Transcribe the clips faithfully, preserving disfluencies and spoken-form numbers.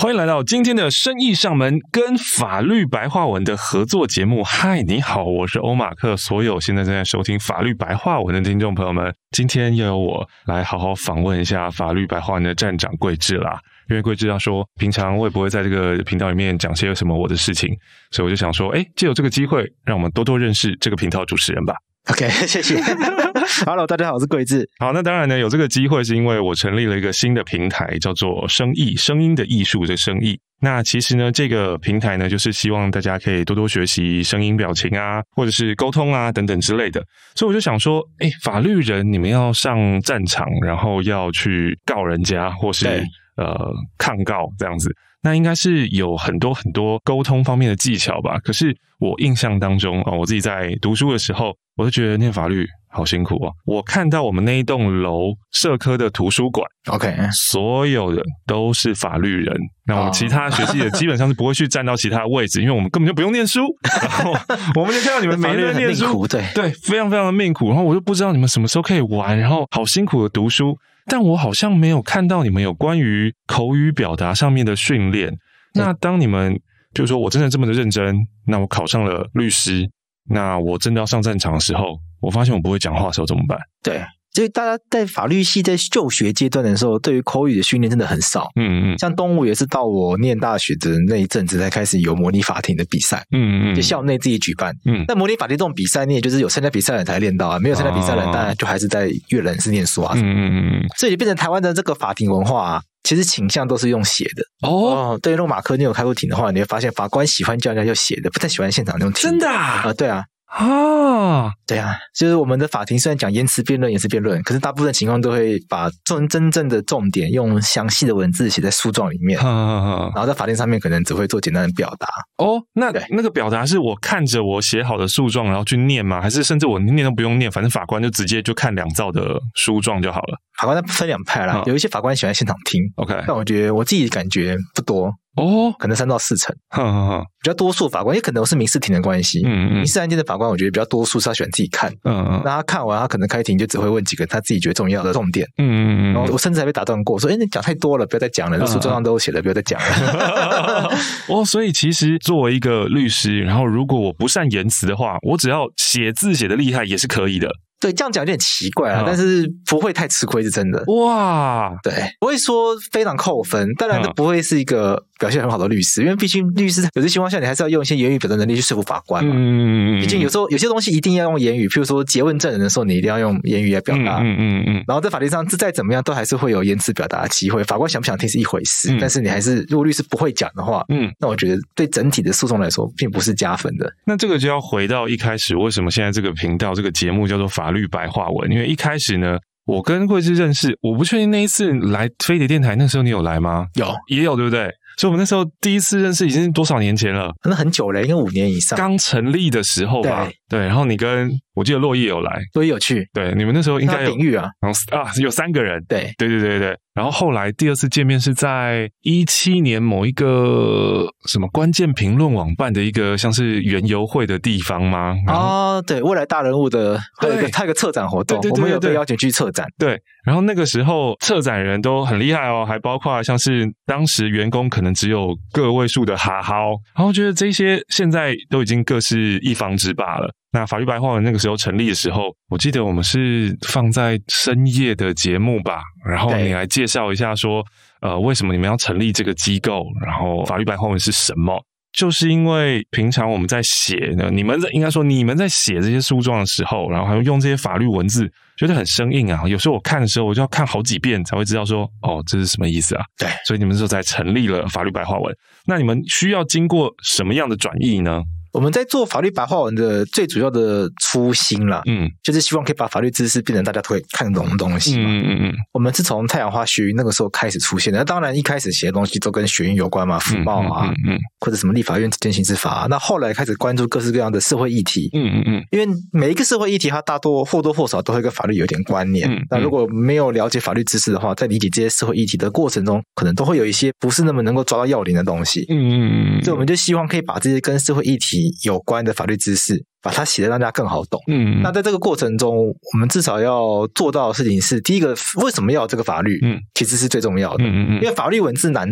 欢迎来到今天的生意上门跟法律白话文的合作节目。嗨，你好，我是欧马克。所有现在正在收听法律白话文的听众朋友们，今天又由我来好好访问一下法律白话文的站长桂智啦。因为桂智要说，平常我也不会在这个频道里面讲些什么我的事情，所以我就想说，诶，藉由这个机会，让我们多多认识这个频道主持人吧。 OK， 谢谢。Hello， 大家好，我是桂智。 好，那当然呢，有这个机会是因为我成立了一个新的平台，叫做声艺，声音的艺术的声艺。那其实呢，这个平台呢，就是希望大家可以多多学习声音表情啊，或者是沟通啊等等之类的。所以我就想说，诶，法律人你们要上战场，然后要去告人家，或是呃抗告这样子。那应该是有很多很多沟通方面的技巧吧。可是我印象当中啊、哦，我自己在读书的时候，我就觉得念法律好辛苦哦。我看到我们那一栋楼社科的图书馆 ，OK， 所有人都是法律人。那我们其他学系的基本上是不会去站到其他的位置，因为我们根本就不用念书。然后我们就看到你们每天念书， 对对，非常非常的命苦。然后我就不知道你们什么时候可以玩，然后好辛苦的读书。但我好像没有看到你们有关于口语表达上面的训练。那当你们就是说我真的这么的认真，那我考上了律师，那我真的要上战场的时候，我发现我不会讲话的时候怎么办？ 对，所以大家在法律系在就学阶段的时候，对于口语的训练真的很少。嗯嗯，像东吴也是到我念大学的那一阵子才开始有模拟法庭的比赛。嗯嗯，就校内自己举办。嗯，但模拟法庭这种比赛，你也就是有参加比赛的人才练到啊，没有参加比赛的人，当然就还是在阅人是念书啊。嗯嗯嗯，所以就变成台湾的这个法庭文化啊，其实倾向都是用写的。哦，对，如果马克你有开过庭的话，你会发现法官喜欢叫人家用写的，不太喜欢现场用听。 真的啊？ 呃，对啊。 啊， 对啊，就是我们的法庭虽然讲言辞辩论、言辞辩论，可是大部分情况都会把真真正的重点用详细的文字写在诉状里面，然后在法庭上面可能只会做简单的表达。 哦，那那个表达是我看着我写好的诉状然后去念吗？还是甚至我念都不用念，反正法官就直接就看两造的书状就好了？ 法官分两派啦，有一些法官喜欢现场听 ，OK， 但我觉得我自己感觉不多。哦，可能三到四成，呵呵呵，比较多数法官，也可能是民事庭的关系。嗯嗯，民事案件的法官，我觉得比较多数是他喜欢自己看。嗯嗯，那他看完，他可能开庭就只会问几个他自己觉得重要的重点。嗯嗯嗯，然后我甚至还被打断过，说：“哎，你讲太多了，不要再讲了，这诉状上都有写了，不要再讲了。” 哦，所以其实作为一个律师，然后如果我不善言辞的话，我只要写字写得厉害也是可以的。 对，这样讲有点奇怪啊，嗯、但是不会太吃亏是真的。哇，对，不会说非常扣分，当然这不会是一个表现很好的律师，因为毕竟律师有些情况下你还是要用一些言语表达能力去说服法官嘛。嗯嗯嗯。毕竟有时候有些东西一定要用言语，譬如说诘问证人的时候，你一定要用言语来表达。嗯嗯嗯。然后在法庭上，再怎么样都还是会有言辞表达的机会，法官想不想听是一回事，嗯、但是你还是如果律师不会讲的话，嗯，那我觉得对整体的诉讼来说并不是加分的。 那这个就要回到一开始，为什么现在这个频道这个节目叫做法律白话文？因为一开始呢，我跟桂智认识，我不确定那一次来飞碟电台那时候你有来吗？ 有， 也有，对不对？所以我们那时候第一次认识已经是多少年前了？ 那很久了，应该五年以上。 刚成立的时候吧。对，对，然后你跟我记得洛叶有来， 洛叶有去。 对，你们那时候应该有鼎玉啊， 啊，有三个人。 对， 对对对对。然后后来第二次见面是在一七年某一个什么关键评论网办的一个像是园游会的地方吗？ 哦，对，未来大人物的还有一个他有个策展活动，对对对对对，我们有被邀请去策展。 对，然后那个时候策展人都很厉害哦，还包括像是当时员工可能只有个位数的哈豪，然后觉得这些现在都已经各是一方之霸了。那法律白话文那个时候成立的时候，我记得我们是放在深夜的节目吧，然后你来介绍一下说，呃，为什么你们要成立这个机构，然后法律白话文是什么？就是因为平常我们在写呢，你们在应该说你们在写这些诉状的时候，然后还用这些法律文字，觉得很生硬啊。有时候我看的时候，我就要看好几遍才会知道说，哦，这是什么意思啊？ 对， 所以你们就才成立了法律白话文。那你们需要经过什么样的转译呢？ 我们在做法律白话文的最主要的初心啦，嗯，就是希望可以把法律知识变成大家都可以看懂的东西嘛。嗯嗯嗯。我们是从太阳花学运那个时候开始出现的，那当然一开始写的东西都跟学运有关嘛，服贸啊，嗯 嗯, 嗯，或者什么立法院执行刑事法、啊。那后来开始关注各式各样的社会议题，嗯嗯嗯，因为每一个社会议题它大多或多或少都会跟法律有点关联。嗯嗯，那如果没有了解法律知识的话，在理解这些社会议题的过程中，可能都会有一些不是那么能够抓到要领的东西。嗯嗯嗯，所以我们就希望可以把这些跟社会议题有关的法律知识把它写得让大家更好懂。嗯，那在这个过程中我们至少要做到的事情是，第一个为什么要有这个法律，嗯，其实是最重要的。嗯嗯嗯，因为法律文字难懂，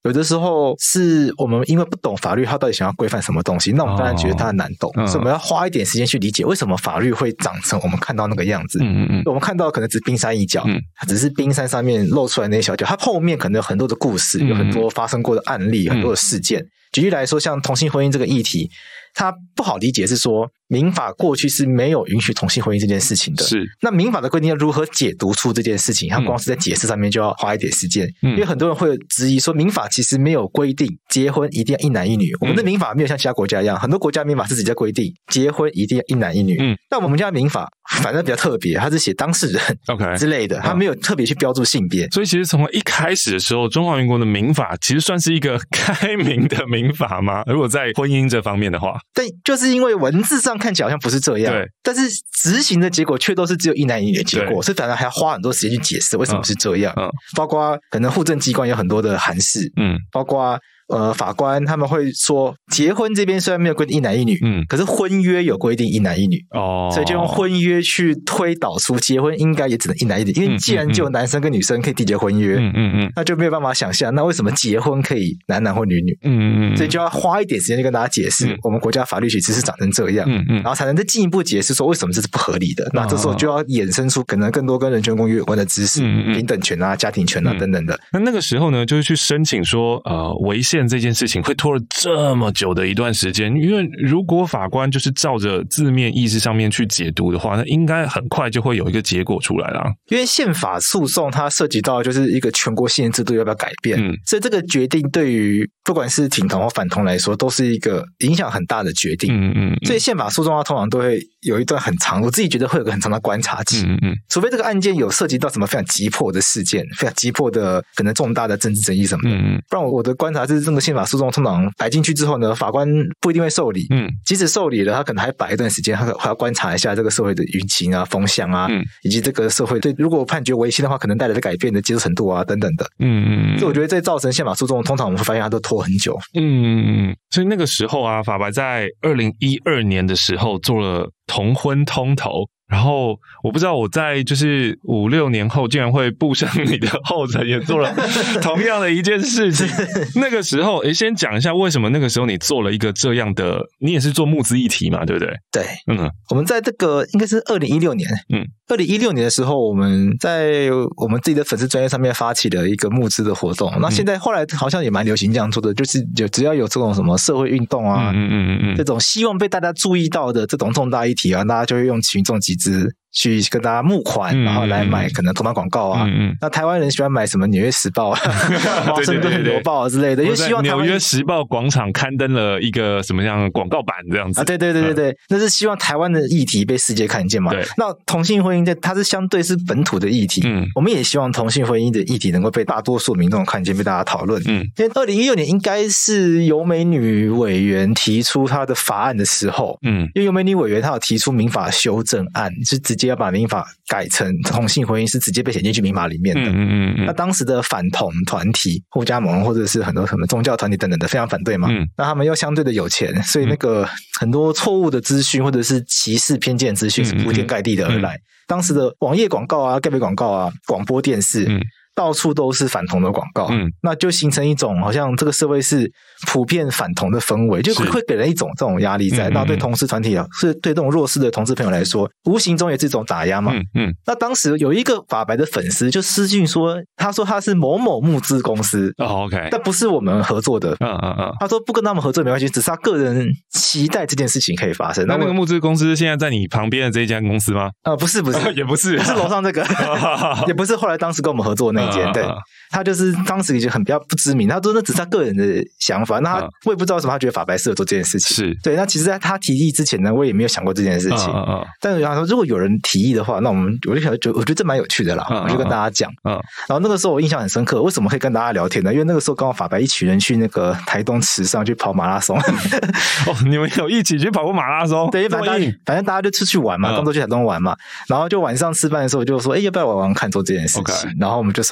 有的时候是我们因为不懂法律它到底想要规范什么东西，那我们当然觉得它难懂、哦、所以我们要花一点时间去理解为什么法律会长成我们看到那个样子。嗯嗯嗯，我们看到可能只是冰山一角，嗯，它只是冰山上面露出来那些小角，它后面可能有很多的故事，有很多发生过的案例、嗯、很多的事件。举例来说，像同性婚姻这个议题，它不好理解是说民法过去是没有允许同性婚姻这件事情的，是那民法的规定要如何解读出这件事情，它光是在解释上面就要花一点时间、嗯、因为很多人会质疑说民法其实没有规定结婚一定要一男一女、嗯、我们的民法没有像其他国家一样，很多国家民法是直接规定结婚一定要一男一女，嗯，但我们家民法反正比较特别，它是写当事人 OK 之类的，它没有特别去标注性别、 嗯、所以其实从一开始的时候中华民国的民法其实算是一个开明的民法吗？如果在婚姻这方面的话， 但就是因为文字上看起来好像不是这样，对，但是执行的结果却都是只有一男一女的结果，所以反而还要花很多时间去解释为什么是这样、嗯嗯、包括可能户政机关有很多的函释，嗯，包括呃，法官他们会说，结婚这边虽然没有规定一男一女，嗯，可是婚约有规定一男一女，哦，所以就用婚约去推导出结婚应该也只能一男一女，因为既然只有男生跟女生可以缔结婚约，嗯嗯嗯，那就没有办法想象，那为什么结婚可以男男或女女？嗯嗯嗯，所以就要花一点时间去跟大家解释，嗯、我们国家法律其实是长成这样，嗯嗯，然后才能再进一步解释说为什么这是不合理的。哦、那这时候就要衍生出可能更多跟人权公约有关的知识，嗯嗯平等权啊、家庭权啊、嗯、等等的。 那那个时候呢，就是去申请说，呃，违宪这件事情会拖了这么久的一段时间，因为如果法官就是照着字面意思上面去解读的话，那应该很快就会有一个结果出来啦。 因为宪法诉讼它涉及到就是一个全国性制度要不要改变，嗯，所以这个决定对于不管是挺同或反同来说，都是一个影响很大的决定。嗯嗯，所以宪法诉讼它通常都会有一段很长，我自己觉得会有个很长的观察期。嗯嗯，除非这个案件有涉及到什么非常急迫的事件，非常急迫的可能重大的政治争议什么的，嗯嗯，不然我的观察是，这个宪法诉讼通常摆进去之后呢，法官不一定会受理。嗯，即使受理了，他可能还摆一段时间，他还要观察一下这个社会的舆情啊、风向啊，嗯，以及这个社会对如果判决违宪的话，可能带来的改变的接受程度啊等等的。嗯嗯，所以我觉得这造成宪法诉讼，通常我们会发现它都拖很久。 嗯嗯嗯，所以那个时候啊，法白在二零一二年的时候做了同婚通投。然后我不知道我在就是五六年后竟然会步上你的后尘，也做了同样的一件事情。那个时候，诶，先讲一下为什么那个时候你做了一个这样的，你也是做募资议题嘛，对不对？ 对，嗯，我们在这个应该是二零一六年，嗯，二零一六年的时候，我们在我们自己的粉丝专页上面发起了一个募资的活动。那现在后来好像也蛮流行这样做的，就是有只要有这种什么社会运动啊，嗯嗯嗯嗯，这种希望被大家注意到的这种重大议题啊，大家就会用群众集资去跟大家募款，然后来买可能投放广告啊。嗯嗯，那台湾人喜欢买什么《纽约时报》啊、《华盛顿邮报》之类的，因为希望台湾《纽约时报》广场刊登了一个什么样的广告版这样子啊？对对对对对，嗯、那是希望台湾的议题被世界看见嘛。对，那同性婚姻在它是相对是本土的议题，嗯，我们也希望同性婚姻的议题能够被大多数民众看见，被大家讨论。嗯，因为二零一六年应该是游美女委员提出她的法案的时候，嗯，因为游美女委员她有提出民法修正案，是直接要把民法改成同性婚姻是直接被写进去民法里面的。嗯嗯嗯。那当时的反同团体、互加盟或者是很多什么宗教团体等等的非常反对嘛。嗯。那他们又相对的有钱，所以那个很多错误的资讯或者是歧视偏见资讯是铺天盖地的而来。嗯嗯嗯，当时的网页广告啊、盖牌广告啊、广播电视，嗯，到处都是反同的广告，嗯，那就形成一种好像这个社会是普遍反同的氛围，就会给人一种这种压力在。那对同志团体啊，是对这种弱势的同志朋友来说，无形中也是一种打压嘛。嗯嗯。那当时有一个法白的粉丝就私讯说，他说他是某某募资公司，哦 ，OK， 但不是我们合作的。嗯嗯嗯。他说不跟他们合作没关系，只是他个人期待这件事情可以发生。 那那个募资公司现在在你旁边的这一家公司吗？ 呃，不是不是， 也不是， 不是楼上这个，也不是后来当时跟我们合作的那一间，对。他就是当时已经很比较不知名，他说那只是他个人的想法，那他我也不知道为什么他觉得法白适合做这件事情。是对，那其实在他提议之前呢，我也没有想过这件事情。嗯嗯嗯。但是他说，如果有人提议的话，那我们我就想，就我觉得这蛮有趣的啦，嗯嗯嗯，我就跟大家讲。嗯。然后那个时候我印象很深刻，为什么可以跟大家聊天呢？因为那个时候刚好法白一群人去那个台东池上去跑马拉松。 哦，你们有一起去跑过马拉松？ 对，反正反正大家就出去玩嘛，当作去台东玩嘛。然后就晚上吃饭的时候就说，哎，要不要玩玩看做这件事情？ Okay. 然后我们就说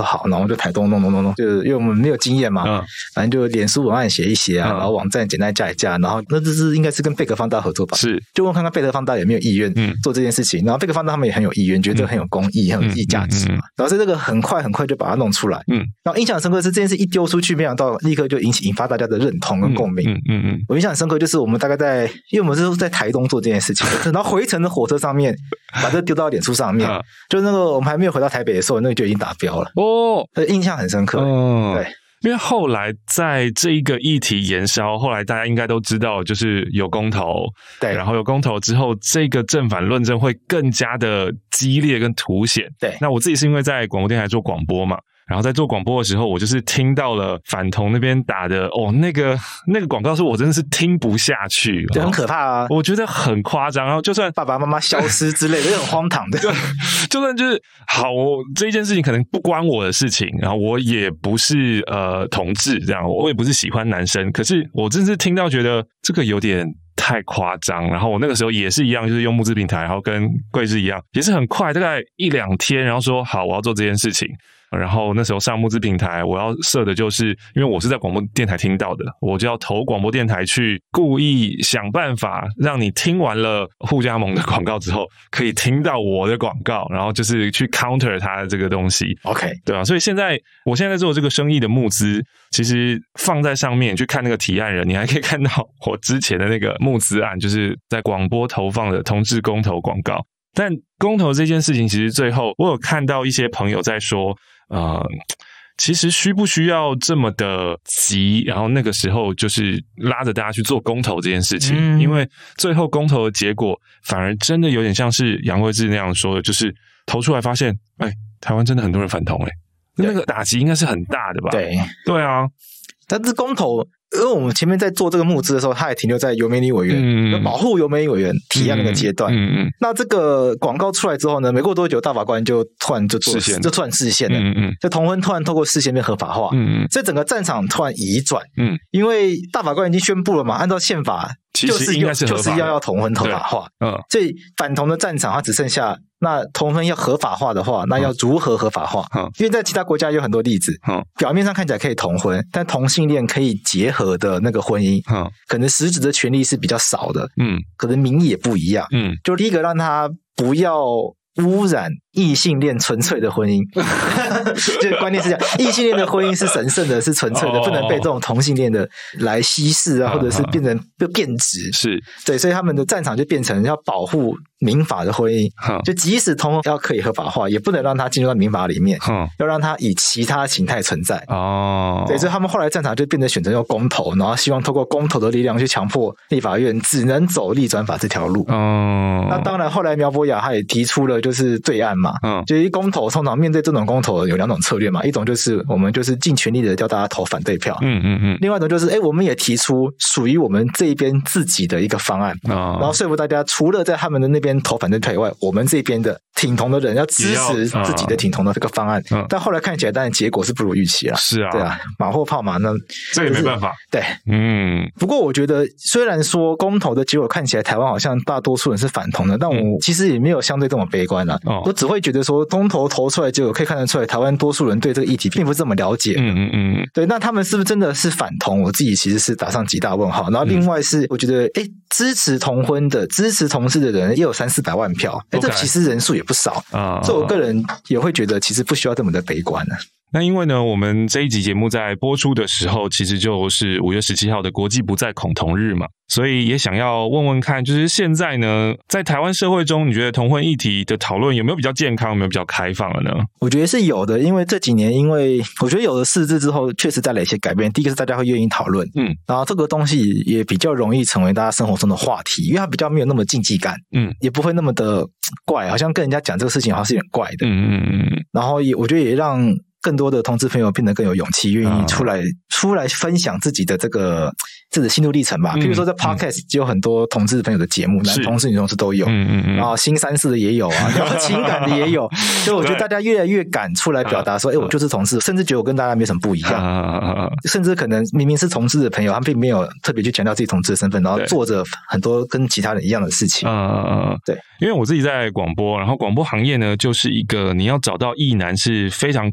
说好，然后就台东弄弄弄弄，就是因为我们没有经验嘛，嗯，反正就脸书文案写一写啊，嗯、然后网站简单架一架，然后那这是应该是跟贝壳放大合作吧？是，就问看看贝壳放大有没有意愿做这件事情，嗯、然后贝壳放大他们也很有意愿，觉得很有公益、嗯、很有意义价值嘛，嗯嗯嗯、然后在这个很快很快就把它弄出来，嗯，然后印象深刻的是这件事一丢出去，没想到立刻就引起引发大家的认同跟共鸣，嗯嗯 嗯, 嗯，我印象很深刻就是我们大概在，因为我们是在台东做这件事情，然后回程的火车上面把这丢到脸书上面，就那个我们还没有回到台北的时候，那个就已经达标了哦，印象很深刻，哦，对。 因为后来在这一个议题延烧，后来大家应该都知道，就是有公投，对，然后有公投之后，这个正反论证会更加的激烈跟凸显。对，那我自己是因为在广播电台做广播嘛。然后在做广播的时候，我就是听到了反同那边打的哦，那个那个广告是我真的是听不下去， 就很可怕啊！ 我觉得很夸张，然后就算爸爸妈妈消失之类的，就很荒唐的。 对，就算就是好，我这一件事情可能不关我的事情，然后我也不是呃同志这样，我也不是喜欢男生，可是我真是听到觉得这个有点太夸张。然后我那个时候也是一样，就是用募资平台，然后跟桂枝一样，也是很快，大概一两天，然后说好我要做这件事情。然后那时候上募资平台，我要设的就是因为我是在广播电台听到的，我就要投广播电台去故意想办法让你听完了互加盟的广告之后可以听到我的广告，然后就是去 counter 它的这个东西 OK 对吧？所以现在我现在在做这个生意的募资，其实放在上面去看那个提案人，你还可以看到我之前的那个募资案，就是在广播投放的同志公投广告。但公投这件事情，其实最后我有看到一些朋友在说呃，其实需不需要这么的急？然后那个时候就是拉着大家去做公投这件事情，嗯、因为最后公投的结果反而真的有点像是杨惠智那样说的，就是投出来发现，哎，台湾真的很多人反同，哎，那个打击应该是很大的吧？ 对， 对啊， 但是公投。因为我们前面在做这个募资的时候，它也停留在游美女委员、嗯、保护游美女委员提案那个阶段。嗯嗯嗯、那这个广告出来之后呢，没过多久，大法官就突然就做就突然释宪了。嗯嗯，就同婚突然透过释宪变合法化。嗯嗯，所以整个战场突然移转。嗯，因为大法官已经宣布了嘛，按照宪法就是要就是要要同婚合法化。嗯，所以反同的战场它只剩下。那同婚要合法化的话，那要如何合法化？嗯、因为在其他国家有很多例子，嗯、表面上看起来可以同婚，但同性恋可以结合的那个婚姻，嗯、可能实质的权利是比较少的，嗯，可能名义也不一样，嗯，就第一个让他不要污染异性恋纯粹的婚姻，就观念是这样，异性恋的婚姻是神圣的，是纯粹的，不能被这种同性恋的来稀释啊，或者是变成变质，是对，所以他们的战场就变成要保护民法的婚姻，就即使同婚要可以合法化，也不能让它进入到民法里面，要让它以其他形态存在。哦，对，所以他们后来战场就变成选择用公投，然后希望透过公投的力量去强迫立法院只能走立转法这条路。哦，那当然后来苗博雅他也提出了就是对岸嘛，嗯，就是公投通常面对这种公投有两种策略嘛，一种就是我们就是尽全力的叫大家投反对票，嗯嗯嗯，另外一种就是哎，我们也提出属于我们这一边自己的一个方案，哦，然后说服大家除了在他们的那边投反对票以外，我们这边的挺同的人要支持自己的挺同的这个方案，嗯，但后来看起来当然结果是不如预期啦，是啊，对啊，马后炮嘛，那这也没办法， 对，嗯，不过我觉得虽然说公投的结果看起来台湾好像大多数人是反同的，但我其实也没有相对这么悲观啦，哦，我只会觉得说公投投出来结果可以看得出来台湾多数人对这个议题并不是这么了解，嗯嗯嗯，对，那他们是不是真的是反同，我自己其实是打上极大问号。然后另外是我觉得诶支持同婚的支持同志的人也有三四百万票，诶这其实人数也不少啊，所以我个人也会觉得其实不需要这么的悲观呢。 那因为呢，我们这一集节目在播出的时候，其实就是五月十七号的国际不再恐同日嘛，所以也想要问问看，就是现在呢，在台湾社会中，你觉得同婚议题的讨论有没有比较健康，有没有比较开放了呢？ 我觉得是有的，因为这几年，因为我觉得有了释字之后，确实带来一些改变。第一个是大家会愿意讨论，嗯，然后这个东西也比较容易成为大家生活中的话题，因为它比较没有那么禁忌感，嗯，也不会那么的怪，好像跟人家讲这个事情好像是有点怪的，嗯嗯嗯，然后也我觉得也让更多的同志朋友变得更有勇气，愿意出来、嗯、出来分享自己的这个自己的心路历程吧。譬如说在 podcast 就有很多同志朋友的节目，男同志女同志都有，嗯嗯嗯，然后新三世的也有啊，然后情感的也有，所以我觉得大家越来越敢出来表达说，哎，我就是同志，甚至觉得我跟大家没什么不一样，甚至可能明明是同志的朋友，他并没有特别去强调自己同志的身份，然后做着很多跟其他人一样的事情。嗯，对， 因为我自己在广播，然后广播行业呢，就是一个你要找到异男是非常困难。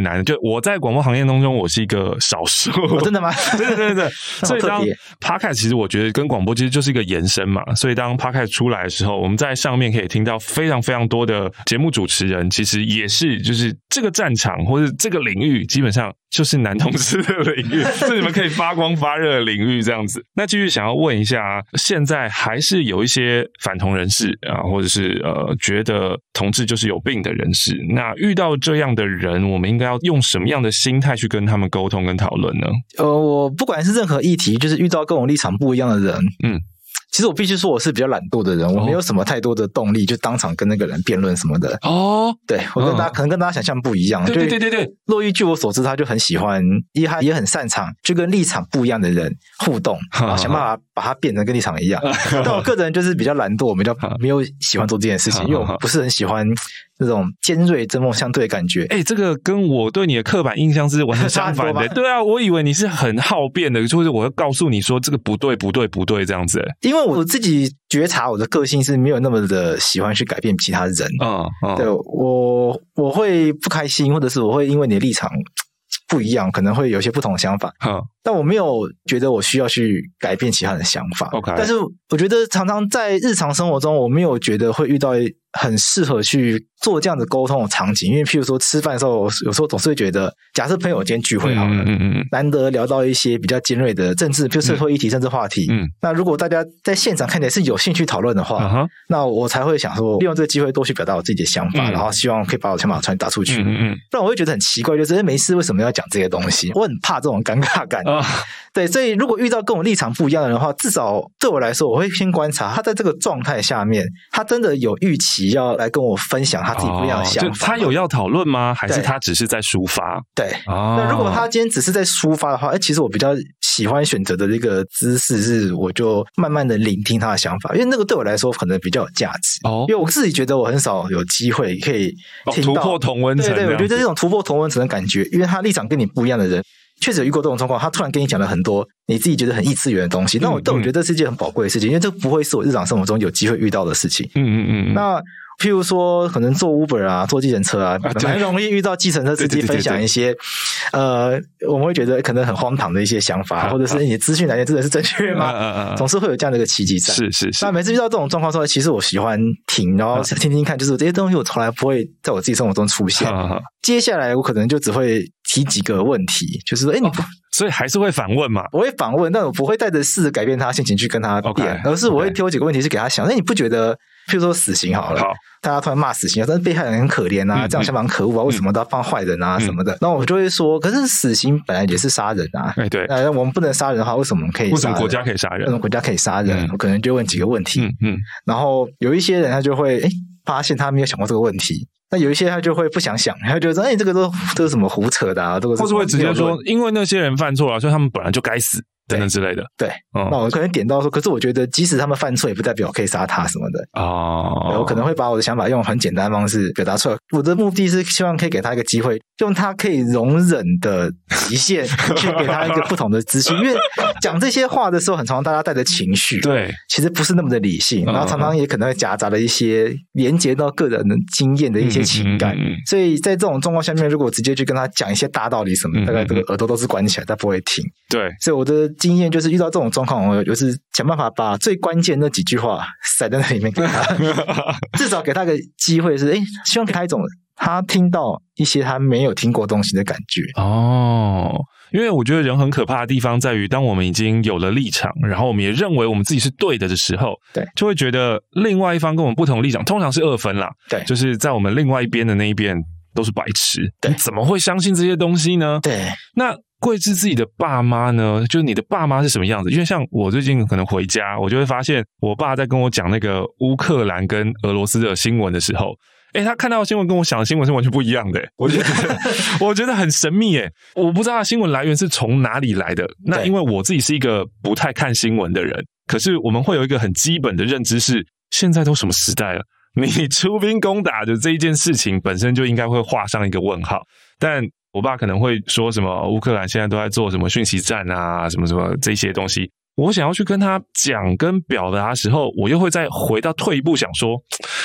难的。就我在广播行业当中，我是一个少数。 哦、真的吗？ 对对对对。所以当 Podcast 其实我觉得跟广播其实就是一个延伸嘛。所以当 Podcast 出来的时候，我们在上面可以听到非常非常多的节目主持人，其实也是就是这个战场或者这个领域，基本上就是男同志的领域，是你们可以发光发热的领域这样子。那继续想要问一下，现在还是有一些反同人士啊，或者是呃觉得同志就是有病的人士，那遇到这样的人，我们应该要用什么样的心态去跟他们沟通跟讨论呢？ 呃，我不管是任何议题，就是遇到跟我立场不一样的人，嗯。其实我必须说我是比较懒惰的人，我没有什么太多的动力就当场跟那个人辩论什么的。哦，对，我跟大家、嗯、可能跟大家想象不一样。 对对对对对， 洛伊据我所知，他就很喜欢，因为他也很擅长就跟立场不一样的人互动，然后想办法把他变成跟立场一样。但我个人就是比较懒惰，我比较没有喜欢做这件事情，因为我不是很喜欢那种尖锐针锋相对的感觉。 哎、欸，这个跟我对你的刻板印象是完全相反的。对啊，我以为你是很好辩的，就是我要告诉你说这个不对不对不对这样子。 因为我自己觉察我的个性是没有那么的喜欢去改变其他人。嗯嗯，对，我我会不开心，或者是我会因为你的立场不一样，可能会有些不同的想法。嗯，但我没有觉得我需要去改变其他人的想法。 OK， 但是我觉得常常在日常生活中，我没有觉得会遇到很适合去做这样的沟通的场景，因为譬如说吃饭的时候，有时候总是会觉得，假设朋友间聚会好了，嗯嗯嗯，难得聊到一些比较尖锐的政治，譬如社会议题、政治话题，嗯，那如果大家在现场看起来是有兴趣讨论的话，嗯，那我才会想说，利用这个机会多去表达我自己的想法，嗯，然后希望可以把我的想法传达出去。嗯嗯，不然我会觉得很奇怪，就是没事为什么要讲这些东西？我很怕这种尴尬感。哦，对，所以如果遇到跟我立场不一样的人的话，至少对我来说，我会先观察他在这个状态下面，他真的有预期要来跟我分享他自己不一样的想法。 哦，就他有要讨论吗？还是他只是在抒发？ 对，哦，那如果他今天只是在抒发的话，哎，其实我比较喜欢选择的这个姿势是，我就慢慢的聆听他的想法，因为那个对我来说可能比较有价值。哦，因为我自己觉得我很少有机会可以听到， 哦，突破同温层。 对对，我觉得这种突破同温层的感觉，因为他立场跟你不一样的人，确实有遇过这种状况，他突然跟你讲了很多你自己觉得很异次元的东西，那我但我觉得这是一件很宝贵的事情，因为这不会是我日常生活中有机会遇到的事情。嗯嗯嗯。那譬如说，可能坐 Uber 啊，坐计程车啊，蛮容易遇到计程车司机分享一些，呃，我们会觉得可能很荒唐的一些想法，或者是你的资讯来源真的是正确吗？嗯嗯嗯，总是会有这样的一个契机在。 是是是。 那每次遇到这种状况之后，其实我喜欢听，然后听听看，就是这些东西我从来不会在我自己生活中出现。接下来我可能就只会提几个问题，就是说，哎，你不。 所以还是会反问嘛？ 我会反问，但我不会带着试着改变他心情去跟他辩， okay, 而是我会丢几个问题是给他想。那、okay. 你不觉得，譬如说死刑好了，好，大家突然骂死刑，但是被害人很可怜啊，嗯、这样想法很可恶啊，嗯、为什么都要放坏人啊、嗯、什么的？然后我就会说，可是死刑本来也是杀人啊，哎对，那我们不能杀人的话，为什么可以杀人？ 为什么国家可以杀人？ 为什么国家可以杀人？嗯、我可能就问几个问题，嗯嗯，然后有一些人他就会哎发现他没有想过这个问题。那有一些他就会不想想，他就觉得哎、欸，这个都这是什么胡扯的啊，这个是或是会直接说，因为那些人犯错了，所以他们本来就该死等等之类的。 对，嗯、那我可能点到说，可是我觉得即使他们犯错，也不代表可以杀他什么的哦。我可能会把我的想法用很简单的方式表达出来。我的目的是希望可以给他一个机会，用他可以容忍的极限去给他一个不同的资讯。因为讲这些话的时候，很常常大家带着情绪， 对， 其实不是那么的理性，然后常常也可能会夹杂了一些连接到个人的经验的一些情感。嗯嗯嗯，所以在这种状况下面，如果我直接去跟他讲一些大道理什么，大概这个耳朵都是关起来，他不会听。 对， 所以我的经验就是遇到这种状况，我就是想办法把最关键那几句话塞在那里面给他，至少给他个机会是，哎，希望给他一种他听到一些他没有听过东西的感觉。 哦，因为我觉得人很可怕的地方在于，当我们已经有了立场，然后我们也认为我们自己是对的的时候， 对， 就会觉得另外一方跟我们不同的立场，通常是二分啦。 对， 就是在我们另外一边的那一边都是白痴， 对， 你怎么会相信这些东西呢？ 对， 那贵志自己的爸妈呢？就是你的爸妈是什么样子？因为像我最近可能回家，我就会发现我爸在跟我讲那个乌克兰跟俄罗斯的新闻的时候，诶，他看到的新闻跟我想的新闻是完全不一样的，我觉得我觉得很神秘耶，我不知道他新闻来源是从哪里来的。那因为我自己是一个不太看新闻的人，可是我们会有一个很基本的认知是，现在都什么时代了，你出兵攻打的这一件事情本身就应该会画上一个问号。但我爸可能会说什么乌克兰现在都在做什么讯息战啊，什么什么这些东西，我想要去跟他讲跟表达的时候，我又会再回到退一步想说，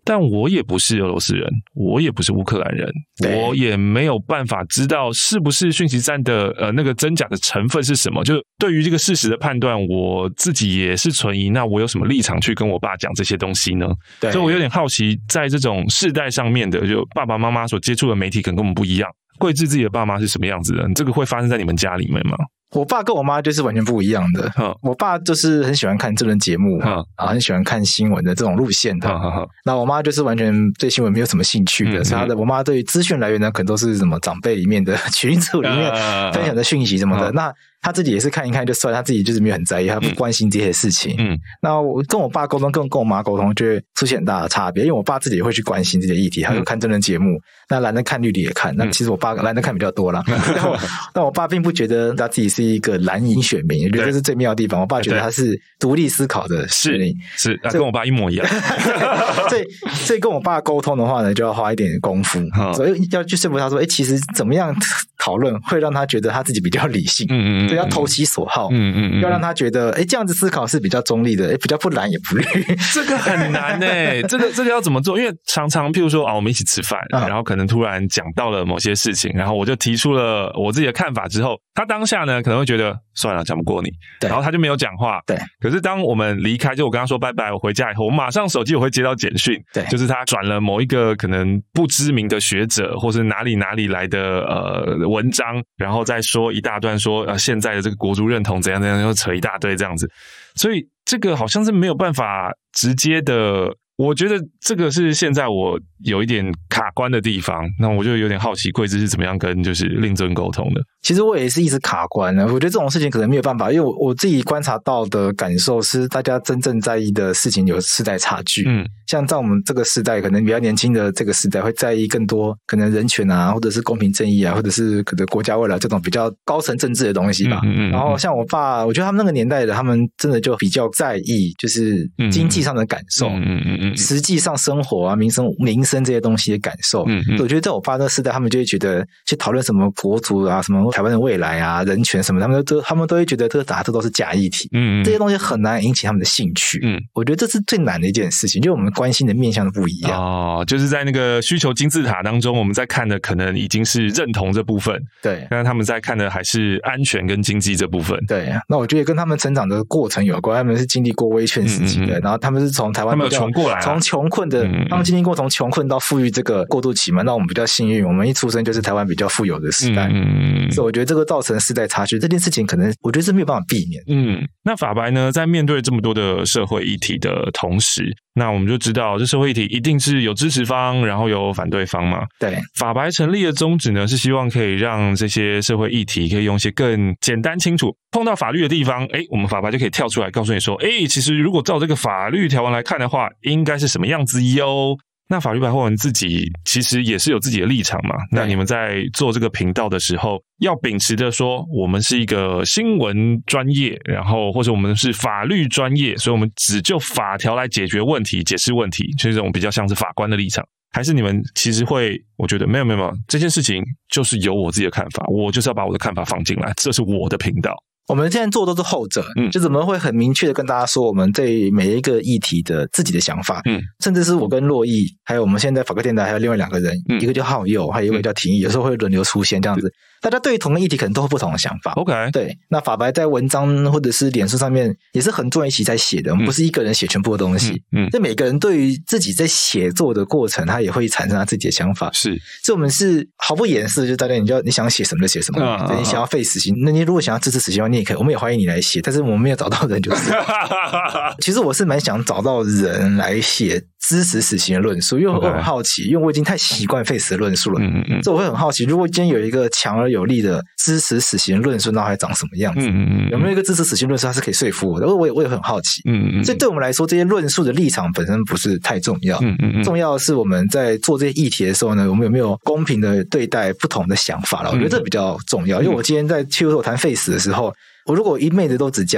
但我也不是俄罗斯人，我也不是乌克兰人，我也没有办法知道是不是讯息战的呃那个真假的成分是什么。就对于这个事实的判断，我自己也是存疑。那我有什么立场去跟我爸讲这些东西呢？所以我有点好奇，在这种世代上面的，就爸爸妈妈所接触的媒体可能跟我们不一样。桂智自己的爸妈是什么样子的？这个会发生在你们家里面吗？ 我爸跟我妈就是完全不一样的。我爸就是很喜欢看政论节目，啊，很喜欢看新闻的这种路线的。那我妈就是完全对新闻没有什么兴趣的，所以她的我妈对于资讯来源呢，可能都是什么长辈里面的群组里面分享的讯息什么的。那他自己也是看一看就算，他自己就是没有很在意，他不关心这些事情。嗯，那我跟我爸沟通，跟跟我妈沟通，就会出现很大的差别。因为我爸自己也会去关心这些议题，他会看政论节目，那蓝的看，绿的也看。那其实我爸蓝的看比较多啦。但我但我爸并不觉得他自己是一个蓝营选民，我觉得这是最妙的地方。我爸觉得他是独立思考的选民， 是是，跟我爸一模一样。 所以所以跟我爸沟通的话呢，就要花一点功夫，所以要去说服他说，哎，其实怎么样讨论会让他觉得他自己比较理性。嗯嗯。所以要投其所好，嗯嗯嗯，要让他觉得，哎，这样子思考是比较中立的，哎，比较不蓝也不绿， 这个很难哎，这个这个要怎么做？因为常常，譬如说啊，我们一起吃饭，嗯、然后可能突然讲到了某些事情，然后我就提出了我自己的看法之后，他当下呢可能会觉得算了，讲不过你，然后他就没有讲话。对。可是当我们离开，就我跟他说拜拜，我回家以后，我马上手机我会接到简讯，对，就是他转了某一个可能不知名的学者，或是哪里哪里来的呃文章，然后再说一大段说呃现在的这个国族认同怎样怎样，又扯一大堆这样子，所以这个好像是没有办法直接的。我觉得这个是现在我有一点卡关的地方，那我就有点好奇桂智是怎么样跟就是令尊沟通的。 其实我也是一直卡关的，我觉得这种事情可能没有办法，因为我我自己观察到的感受是，大家真正在意的事情有世代差距。嗯，像在我们这个世代，可能比较年轻的这个世代会在意更多可能人权啊，或者是公平正义啊，或者是可能国家未来这种比较高层政治的东西吧。嗯 嗯, 嗯。然后像我爸，我觉得他们那个年代的，他们真的就比较在意就是经济上的感受。嗯嗯嗯。实际上生活啊、民生、民生这些东西的感受，嗯嗯，我觉得在我爸那个时代，他们就会觉得去讨论什么国族啊、什么台湾的未来啊、人权什么，他们都他们都会觉得这个打这都是假议题，嗯嗯，这些东西很难引起他们的兴趣，嗯，我觉得这是最难的一件事情，就是我们关心的面向都不一样哦，就是在那个需求金字塔当中，我们在看的可能已经是认同这部分，对，但是他们在看的还是安全跟经济这部分， 对，那我觉得跟他们成长的过程有关，他们是经历过威权时期的，嗯嗯，然后他们是从台湾他们有穷过来， 从穷困的，他们经历过从穷困到富裕这个过渡期嘛，那我们比较幸运，我们一出生就是台湾比较富有的时代，嗯，所以我觉得这个造成世代差距这件事情，可能我觉得是没有办法避免。 嗯，那法白呢，在面对这么多的社会议题的同时，那我们就知道这社会议题一定是有支持方，然后有反对方嘛。对，法白成立的宗旨呢，是希望可以让这些社会议题可以用一些更简单清楚，碰到法律的地方，诶，我们法白就可以跳出来告诉你说，诶，其实如果照这个法律条文来看的话，应该是什么样子哟。那法律白话文自己其实也是有自己的立场嘛，那你们在做这个频道的时候，要秉持着说我们是一个新闻专业，然后或者我们是法律专业，所以我们只就法条来解决问题、解释问题，就是这种比较像是法官的立场，还是你们其实会我觉得没有没有没有，这件事情就是有我自己的看法，我就是要把我的看法放进来，这是我的频道。 我们现在做的都是后者，嗯，就是我们会很明确的跟大家说我们对每一个议题的自己的想法，嗯，甚至是我跟洛毅，还有我们现在法科电台还有另外两个人，嗯，一个叫浩佑，还有一个叫廷义，有时候会轮流出现这样子。大家对于同个议题可能都会不同的想法 ，OK， 对。那法白在文章或者是脸书上面也是很多人一起在写的，我们不是一个人写全部的东西，嗯，这、嗯、每个人对于自己在写作的过程，他也会产生他自己的想法，是。所以我们是毫不掩饰，就大家你就你想写什么就写什么，啊、你想要废死刑，那你如果想要支持死刑的话，你也可以，我们也欢迎你来写，但是我们没有找到人就是。其实我是蛮想找到人来写支持死刑的论述，因为我很好奇， okay. 因为我已经太习惯废死的论述了，嗯嗯，所以我会很好奇，如果今天有一个强而有力的支持死刑论述，那还长什么样子？嗯嗯，有没有一个支持死刑论述，它是可以说服我的？我也我也很好奇，嗯嗯，所以对我们来说，这些论述的立场本身不是太重要，嗯嗯，重要的是我们在做这些议题的时候呢，我们有没有公平的对待不同的想法了？我觉得这比较重要，因为我今天在譬如说我谈废死的时候，我如果一昧的都只讲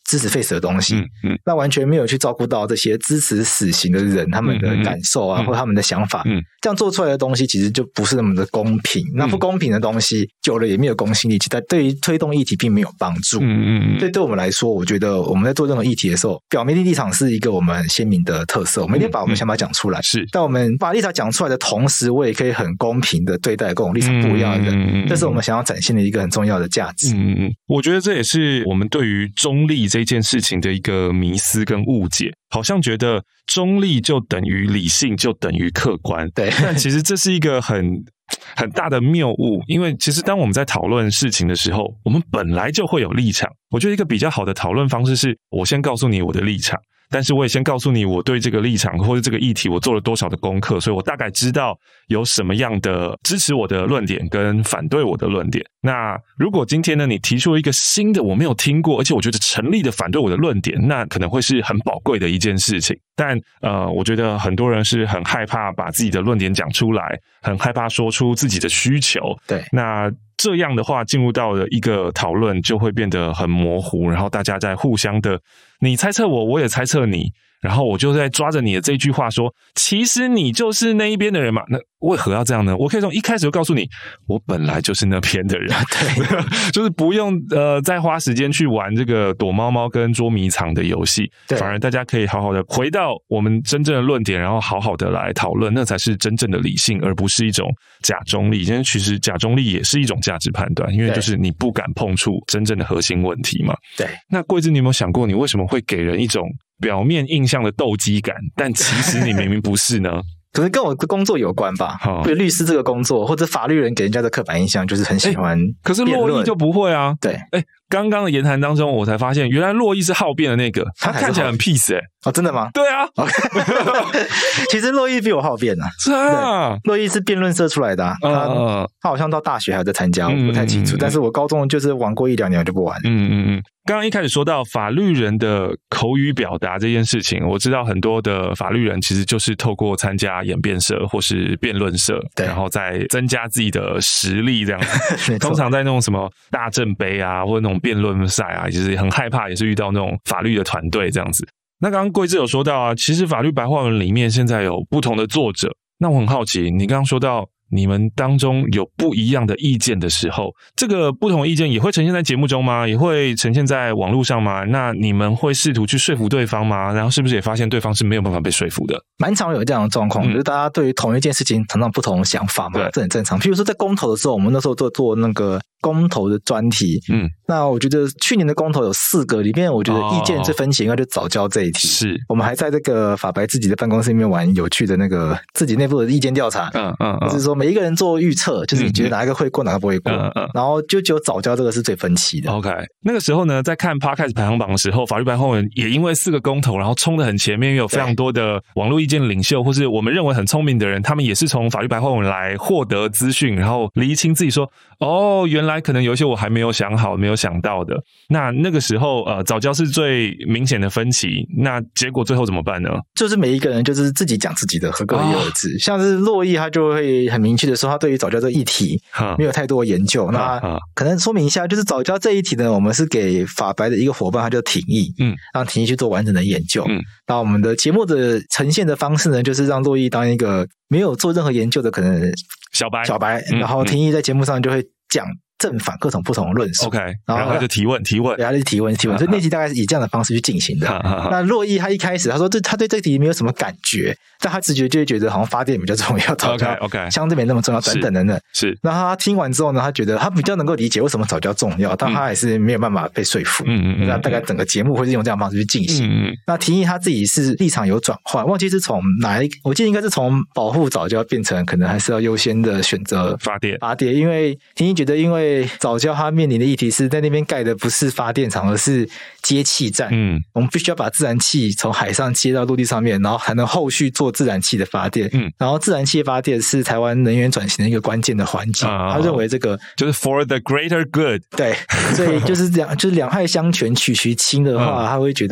支持废死的东西，嗯嗯，那完全没有去照顾到这些支持死刑的人他们的感受啊，嗯嗯，或他们的想法，嗯，这样做出来的东西其实就不是那么的公平。嗯、那不公平的东西久了也没有公信力，其实对于推动议题并没有帮助。嗯嗯嗯，所以对我们来说，我觉得我们在做任何议题的时候，表明立场是一个我们很鲜明的特色，我们一定把我们想法讲出来。是、嗯嗯，但我们把立场讲出来的同时，我也可以很公平的对待跟我立场不一样的人，嗯嗯嗯，这是我们想要展现的一个很重要的价值。 嗯嗯，我觉得这也是我们对于中立这件事情的一个迷思跟误解，好像觉得中立就等于理性，就等于客观。对，但其实这是一个很很大的谬误，因为其实当我们在讨论事情的时候，我们本来就会有立场。我觉得一个比较好的讨论方式是，我先告诉你我的立场，但是我也先告诉你我对这个立场或者这个议题我做了多少的功课，所以我大概知道有什么样的支持我的论点跟反对我的论点。那如果今天呢你提出了一个新的我没有听过而且我觉得成立的反对我的论点，那可能会是很宝贵的一件事情。但呃，我觉得很多人是很害怕把自己的论点讲出来，很害怕说出自己的需求。对，那这样的话进入到了一个讨论就会变得很模糊，然后大家在互相的你猜测我，我也猜测你，然后我就在抓着你的这句话说，其实你就是那一边的人嘛。那为何要这样呢？我可以从一开始就告诉你，我本来就是那边的人。对，就是不用呃再花时间去玩这个躲猫猫跟捉迷藏的游戏，反而大家可以好好的回到我们真正的论点，然后好好的来讨论，那才是真正的理性，而不是一种假中立。因为其实假中立也是一种价值判断，因为就是你不敢碰触真正的核心问题嘛。对，那桂枝，你有没有想过，你为什么会给人一种表面印象的斗鸡感，但其实你明明不是呢？ 可能跟我的工作有关吧。对，律师这个工作或者法律人给人家的刻板印象就是很喜欢辩论。 可是洛毅就不会啊。 对， 哎，刚刚的言谈当中我才发现，原来洛毅是好辩的那个，他看起来很 peace 哎、欸。 哦，真的吗？ 对啊。 其实洛毅比我好辩啊。 是啊， 洛毅是辩论社出来的、啊他, 呃、他好像到大学还在参加，我不太清楚、嗯、但是我高中就是玩过一两年就不玩。 嗯嗯嗯。刚刚一开始说到法律人的口语表达这件事情，我知道很多的法律人其实就是透过参加演辩社或是辩论社，然后再增加自己的实力这样子。通常在那种什么大正杯啊，或者那种辩论赛啊，就是很害怕也是遇到那种法律的团队这样子。那刚刚桂枝有说到啊，其实法律白话文里面现在有不同的作者，那我很好奇，你刚刚说到你们当中有不一样的意见的时候，这个不同意见也会呈现在节目中吗？也会呈现在网络上吗？那你们会试图去说服对方吗？然后是不是也发现对方是没有办法被说服的？ 蛮常有这样的状况、嗯、就是大家对于同一件事情常常不同的想法嘛，这很正常。譬如说在公投的时候，我们那时候做做那个公投的专题，嗯，那我觉得去年的公投有四个，里面我觉得意见最分歧应该就早教这一题。是，我们还在这个法白自己的办公室里面玩有趣的那个自己内部的意见调查，嗯嗯，就是说每一个人做预测，就是你觉得哪一个会过，哪个不会过，嗯嗯，然后就只有早教这个是最分歧的。 OK， 那个时候呢，在看 Podcast 排行榜的时候，法律白话文也因为四个公投，然后冲得很前面，因为有非常多的网络意见领袖或是我们认为很聪明的人，他们也是从法律白话文来获得资讯，然后厘清自己说，哦，原来可能有一些我还没有想好、没有想到的。那那个时候，呃，早教是最明显的分歧。那结果最后怎么办呢？ 就是每一个人就是自己讲自己的，合各一而止。哦、像是洛毅，他就会很明确的说，他对于早教这个议题没有太多研究。那可能说明一下，就是早教这一题呢，我们是给法白的一个伙伴，他叫廷义，嗯，让廷义去做完整的研究。嗯，那我们的节目的呈现的方式呢，就是让洛毅当一个没有做任何研究的可能小白， 小白，然后廷义在节目上就会讲正反各种不同的论述 ，OK， 然后他就提问提问， 然后就提问提问，所以那题大概是以这样的方式去进行的。那洛毅他一开始他说对他对这题没有什么感觉，但他直觉就会觉得好像发电比较重要，早教 OK 相对没那么重要，等等等等。是，那他听完之后呢，他觉得他比较能够理解为什么早教重要，但他还是没有办法被说服。嗯嗯，那大概整个节目会是用这样的方式去进行。嗯嗯，那廷义他自己是立场有转换，忘记是从哪一，我记得应该是从保护早教变成可能还是要优先的选择发电发电，因为廷义觉得因为早教他面临的议题是在那边盖的不是发电厂，而是接气站。嗯，我们必须要把自然气从海上接到陆地上面，然后才能后续做自然气的发电。嗯，然后自然气发电是台湾能源转型的一个关键的环节。啊、他认为这个就是 for the greater good。 对，所以就是两就是两害相权取其轻的话，嗯、他会觉得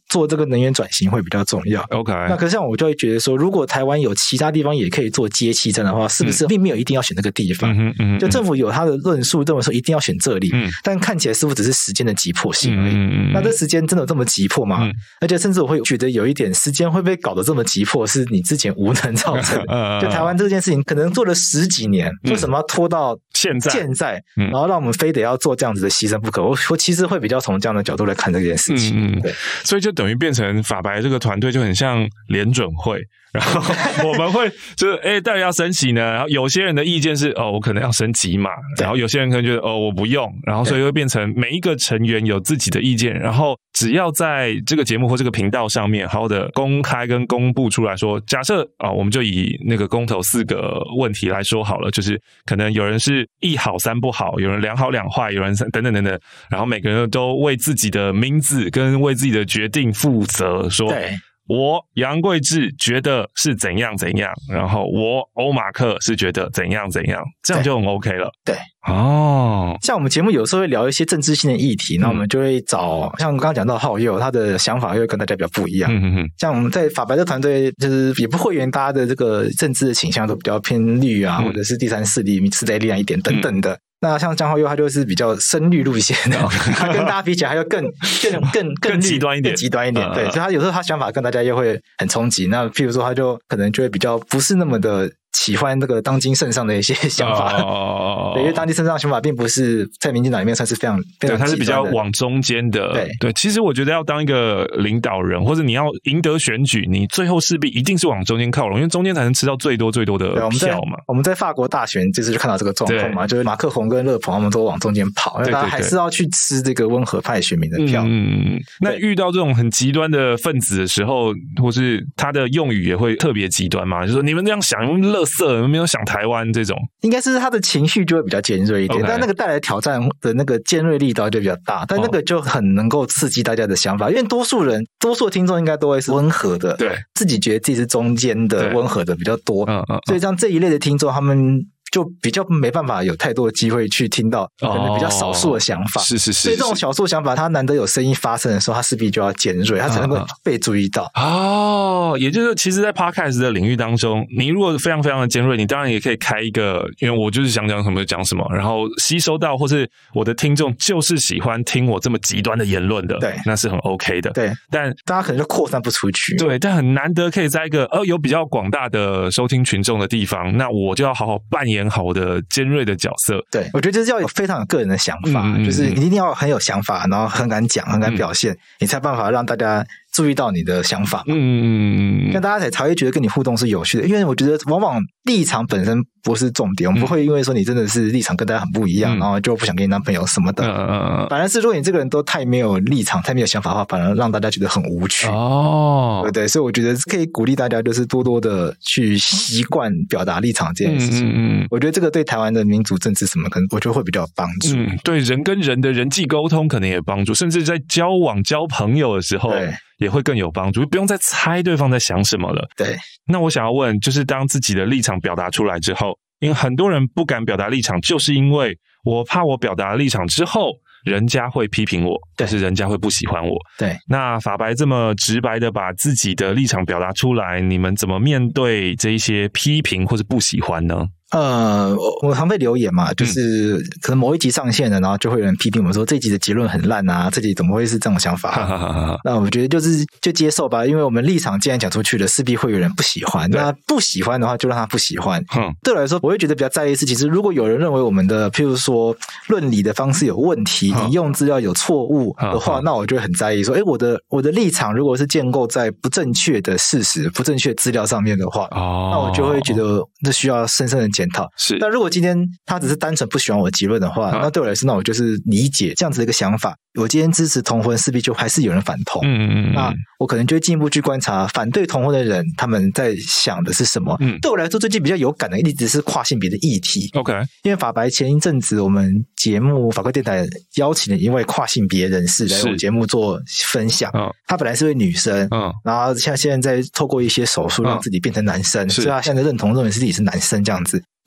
做这个能源转型会比较重要。 OK， 那可是像我就会觉得说，如果台湾有其他地方也可以做接气站的话，是不是并没有一定要选这个地方？嗯嗯、就政府有他的论述认为说一定要选这里、嗯、但看起来似乎只是时间的急迫性而已、嗯嗯、那这时间真的有这么急迫吗、嗯、而且甚至我会觉得有一点时间会被搞得这么急迫是你之前无能造成的就台湾这件事情可能做了十几年、嗯、为什么要拖到现在现在、嗯、然后让我们非得要做这样子的牺牲不可。我我其实会比较从这样的角度来看这件事情。嗯，对， 所以就等于变成法白这个团队就很像联准会，然后我们会就是哎、欸，到底要升息呢？然后有些人的意见是哦，我可能要升几码，然后有些人可能觉得哦，我不用，然后所以会变成每一个成员有自己的意见，然后只要在这个节目或这个频道上面好好的公开跟公布出来说，假设啊、哦，我们就以那个公投四个问题来说好了，就是可能有人是一好三不好，有人两好两坏，有人等等等等，然后每个人都为自己的名字跟为自己的决定负责，说对。 我杨贵智觉得是怎样怎样，然后我欧马克是觉得怎样怎样，这样就很 OK 了。 对， 哦， 像我们节目有时候会聊一些政治性的议题，那、嗯、我们就会找像刚刚讲到浩佑，他的想法又跟大家比较不一样。嗯嗯嗯，像我们在法白的团队，就是也不会员，大家的这个政治的倾向都比较偏绿啊，嗯、或者是第三势力、次代力量一点等等的。嗯，那像江浩佑他就是比较深绿路线的，他跟大家比起来他就更更更更更极端一点， 更极端一点。对，所以他有时候他想法跟大家又会很冲击。那譬如说他就可能就会比较不是那么的喜欢这个当今圣上的一些想法，哦、对，因为当今圣上的想法并不是在民进党里面算是非常非常极端的， 对，他是比较往中间的。 对对，其实我觉得要当一个领导人，或者你要赢得选举，你最后势必一定是往中间靠拢，因为中间才能吃到最多最多的票嘛。 我们在法国大选就是就看到这个状况嘛，就是马克宏跟勒庞他们都往中间跑，因为大家还是要去吃这个温和派选民的票。 嗯，那遇到这种很极端的分子的时候，或是他的用语也会特别极端嘛，就是说你们这样想，你们垃圾，你们没有想台湾这种， 应该是他的情绪就会比较尖锐一点， okay. 但那个带来的挑战的那个尖锐力道就比较大，但那个就很能够刺激大家的想法，因为多数人、多数的听众应该都会是温和的， 对， 自己觉得自己是中间的温和的比较多，嗯嗯，所以像这一类的听众，他们就比较没办法有太多的机会去听到可能比较少数的想法， 哦、是是是， 所以这种少数想法，他难得有声音发声的时候，他势必就要尖锐，他才能够被注意到。 哦，也就是其实在 Podcast 的领域当中，你如果非常非常的尖锐，你当然也可以开一个，因为我就是想讲什么就讲什么，然后吸收到或是我的听众就是喜欢听我这么极端的言论的， 对， 那是很 OK 的。 对， 但大家可能就扩散不出去。 对，但很难得可以在一个呃有比较广大的收听群众的地方，那我就要好好扮演好我的尖锐的角色。 对，我觉得就是要有非常有个人的想法，嗯、就是你一定要很有想法，然后很敢讲，很敢表现，嗯、你才有办法让大家注意到你的想法嘛。嗯嗯嗯，那大家才才会觉得跟你互动是有趣的，因为我觉得往往立场本身不是重点，我们不会因为说你真的是立场跟大家很不一样，嗯、然后就不想跟你当朋友什么的。嗯嗯嗯，反而是如果你这个人都太没有立场、太没有想法的话，反而让大家觉得很无趣。哦，对不对？所以我觉得可以鼓励大家，就是多多的去习惯表达立场这件事情。嗯嗯嗯，我觉得这个对台湾的民主政治什么，可能我觉得会比较有帮助。 嗯，对人跟人的人际沟通可能也有帮助，甚至在交往、交朋友的时候。对，也会更有帮助，不用再猜对方在想什么了。 对， 那我想要问，就是当自己的立场表达出来之后，因为很多人不敢表达立场，就是因为我怕我表达立场之后，人家会批评我，但是人家会不喜欢我。 对， 那法白这么直白的把自己的立场表达出来，你们怎么面对这一些批评或是不喜欢呢？ 呃，我常被留言嘛，就是可能某一集上线了，然后就会有人批评我们说这集的结论很烂啊，这集怎么会是这种想法啊？那我觉得就是就接受吧，因为我们立场既然讲出去了，势必会有人不喜欢。那不喜欢的话，就让他不喜欢。嗯，对我来说，我会觉得比较在意是，其实如果有人认为我们的譬如说论理的方式有问题，引用资料有错误的话，那我就会很在意说，哎，我的我的立场如果是建构在不正确的事实、不正确资料上面的话，哦，那我就会觉得这需要深深的检讨。 是， 但如果今天他只是单纯不喜欢我的结论的话，嗯、那对我来说，那我就是理解这样子的一个想法。我今天支持同婚，势必就还是有人反同。嗯嗯嗯，那我可能就会进一步去观察反对同婚的人他们在想的是什么。嗯，对我来说，最近比较有感的一直是跨性别的议题。 OK， 因为法白前一阵子我们节目法规电台邀请了一位跨性别人士来我节目做分享。嗯，他本来是位女生，嗯，然后像现在在透过一些手术让自己变成男生，嗯、所以他现在认同认为自己是男生这样子。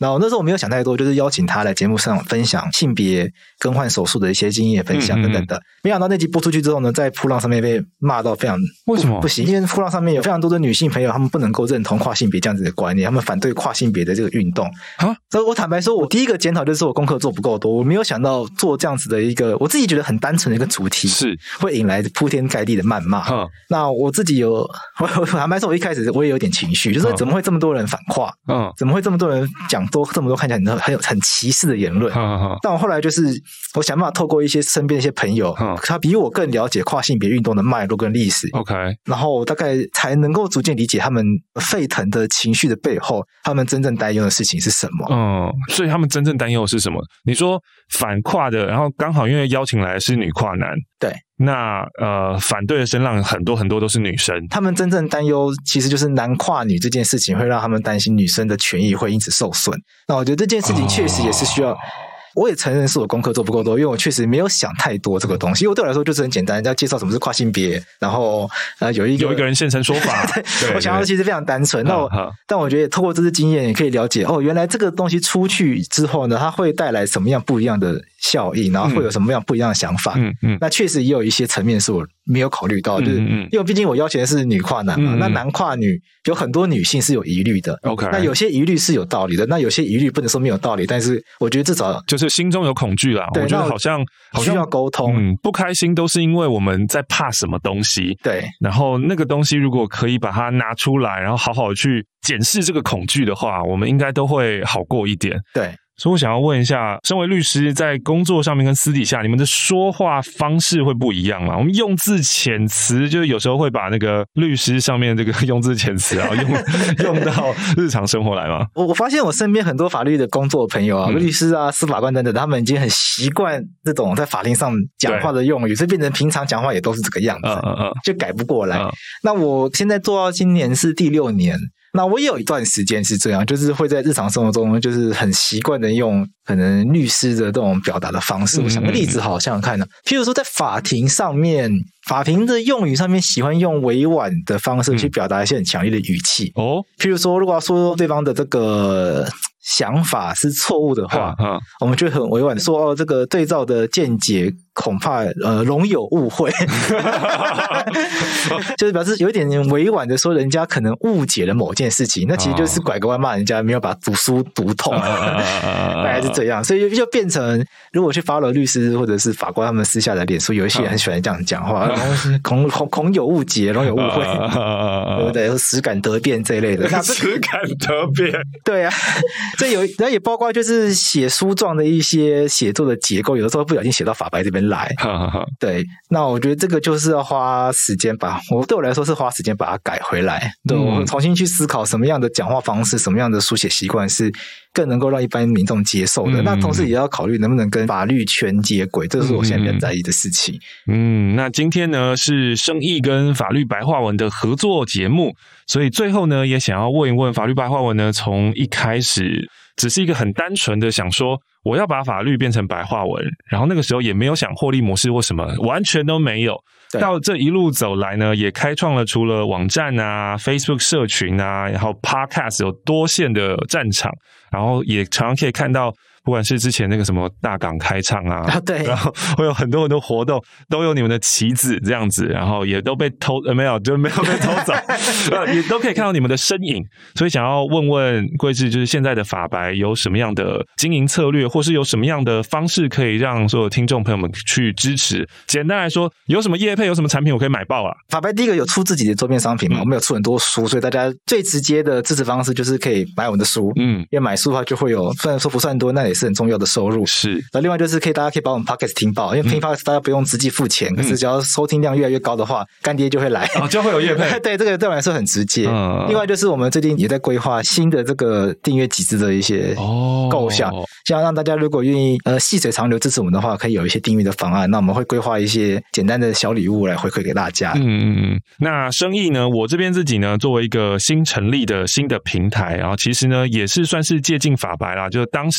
然后那时候我没有想太多，就是邀请他来节目上分享性别更换手术的一些经验分享等等的。嗯嗯嗯，没想到那集播出去之后呢，在噗浪上面被骂到非常为什么不行？因为噗浪上面有非常多的女性朋友，他们不能够认同跨性别这样子的观念，他们反对跨性别的这个运动啊。所以我坦白说，我第一个检讨就是我功课做不够多，我没有想到做这样子的一个我自己觉得很单纯的一个主题， 是会引来铺天盖地的谩骂。嗯，那我自己有，我我坦白说，我一开始我也有点情绪，就是怎么会这么多人反跨？嗯，怎么会这么多人讲多这么多看起来很很有很歧视的言论？嗯嗯。但我后来就是我想办法透过一些身边的一些朋友，嗯，他比我更了解跨性别运动的脉络跟历史。 OK， 然后我大概才能够逐渐理解他们沸腾的情绪的背后，他们真正担忧的事情是什么？ 嗯，所以他们真正担忧的是什么？你说反跨的，然后刚好因为邀请来的是女跨男， 对。 那呃，反对的声浪很多很多都是女生， 他们真正担忧其实就是男跨女这件事情会让他们担心女生的权益会因此受损。那我觉得这件事情确实也是需要，哦，我也承认是我功课做不够多，因为我确实没有想太多这个东西。因为对我来说就是很简单，要介绍什么是跨性别，然后呃有一个有一个人现身说法。 对，对，我想要其实非常单纯。那我但我觉得透过这次经验也可以了解，哦，原来这个东西出去之后呢，它会带来什么样不一样的效应，然后会有什么样不一样的想法。嗯嗯，那确实也有一些层面是我没有考虑到，就是因为毕竟我邀请的是女跨男嘛，嗯嗯，那男跨女有很多女性是有疑虑的。OK， 那有些疑虑是有道理的，那有些疑虑不能说没有道理，但是我觉得至少就是心中有恐惧啦。我觉得好像好像需要沟通， 嗯，不开心都是因为我们在怕什么东西。 对， 然后那个东西如果可以把它拿出来，然后好好去检视这个恐惧的话，我们应该都会好过一点。 对。 所以我想要问一下，身为律师，在工作上面跟私底下，你们的说话方式会不一样吗？我们用字遣词，就是有时候会把那个律师上面这个用字遣词啊，用用到日常生活来吗？ 我我发现我身边很多法律的工作朋友啊，嗯，律师啊、司法官等等，他们已经很习惯这种在法庭上讲话的用语，所以变成平常讲话也都是这个样子，嗯嗯嗯，就改不过来。嗯，那我现在做到今年是第六年。那我也有一段时间是这样，就是会在日常生活中就是很习惯的用可能律师的这种表达的方式。我想个例子好想想看呢，譬如说在法庭上面，法庭的用语上面喜欢用委婉的方式去表达一些很强烈的语气。哦，譬如说如果要说对方的这个想法是错误的话，嗯嗯，我们就很委婉的说，哦，这个对照的见解恐怕呃容有误会。就是表示有一点委婉的说人家可能误解了某件事情，那其实就是拐个弯骂人家没有把读书读透。大概是这样，所以就变成如果去 follow 律师或者是法官他们私下的脸书，有一些人很喜欢这样讲话，恐恐恐有误解，容有误会，对不对？实感得辩这一类的。 实感得辩， 对啊，这有那也包括就是写书状的一些写作的结构，有的时候不小心写到法白这边来。对，那我觉得这个就是要花时间把，我对我来说是花时间把它改回来，对，我重新去思考什么样的讲话方式，什么样的书写习惯是更能够让一般民众接受的。嗯，那同时也要考虑能不能跟法律圈接轨，这是我现在比较在意的事情。 嗯，那今天呢是生意跟法律白话文的合作节目，所以最后呢也想要问一问法律白话文呢，从一开始只是一个很单纯的想说我要把法律变成白话文，然后那个时候也没有想获利模式或什么，完全都没有。到这一路走来呢，也开创了除了网站啊、Facebook 社群啊，然后 Podcast 有多线的战场，然后也常常可以看到不管是之前那个什么大港开唱啊， 啊对， 然后会有很多很多活动都有你们的旗子这样子，然后也都被偷呃没有就没有被偷走也都可以看到你们的身影。所以想要问问贵智，就是现在的法白有什么样的经营策略，或是有什么样的方式可以让所有听众朋友们去支持？简单来说，有什么业配，有什么产品我可以买爆啊？ 法白第一个有出自己的周边商品嘛，嗯，我们有出很多书，所以大家最直接的支持方式就是可以买我们的书。嗯，因为买书的话就会有，虽然说不算多，那也是很重要的收入。 是， 那另外就是可以大家可以把我们 Podcast 听爆，因为听 Podcast 大家不用直接付钱，嗯，可是只要收听量越来越高的话，干爹就会来， 哦，就会有业配。 对，这个对我来说很直接。嗯，另外就是我们最近也在规划新的这个订阅机制的一些构想，哦，希望让大家如果愿意呃细水长流支持我们的话，可以有一些订阅的方案。那我们会规划一些简单的小礼物来回馈给大家。 嗯嗯嗯。那生意呢，我这边自己呢，作为一个新成立的新的平台，然后其实呢也是算是借鉴法白啦，就当时呢你们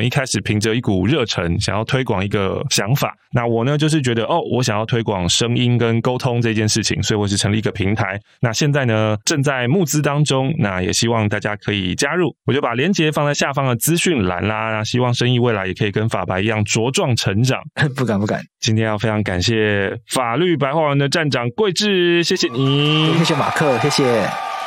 们一开始凭着一股热忱，想要推广一个想法。那我呢，就是觉得哦，我想要推广声音跟沟通这件事情，所以我是成立一个平台。那现在呢，正在募资当中，那也希望大家可以加入。我就把连结放在下方的资讯栏啦。那希望生意未来也可以跟法白一样茁壮成长。 不敢不敢。 今天要非常感谢法律白话文的站长桂智，谢谢你， 谢谢马克，谢谢。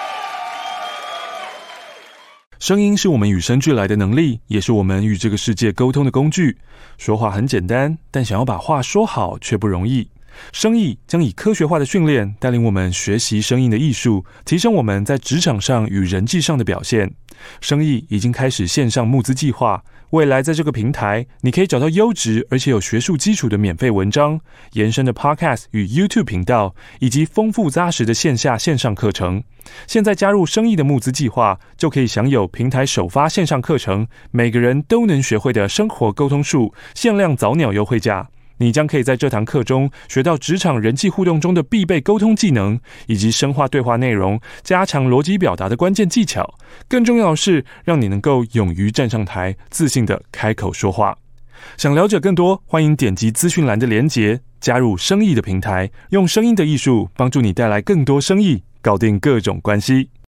声音是我们与生俱来的能力，也是我们与这个世界沟通的工具。说话很简单，但想要把话说好却不容易。声艺将以科学化的训练带领我们学习声音的艺术，提升我们在职场上与人际上的表现。声艺已经开始线上募资计划，未来在这个平台，你可以找到优质而且有学术基础的免费文章、延伸的 Podcast 与 YouTube 频道，以及丰富扎实的线下线上课程。现在加入声艺的募资计划，就可以享有平台首发线上课程，每个人都能学会的生活沟通术，限量早鸟优惠价。你将可以在这堂课中学到职场人际互动中的必备沟通技能，以及深化对话内容、加强逻辑表达的关键技巧。更重要的是，让你能够勇于站上台，自信地开口说话。想了解更多，欢迎点击资讯栏的连结，加入声艺的平台，用声音的艺术帮助你带来更多生意，搞定各种关系。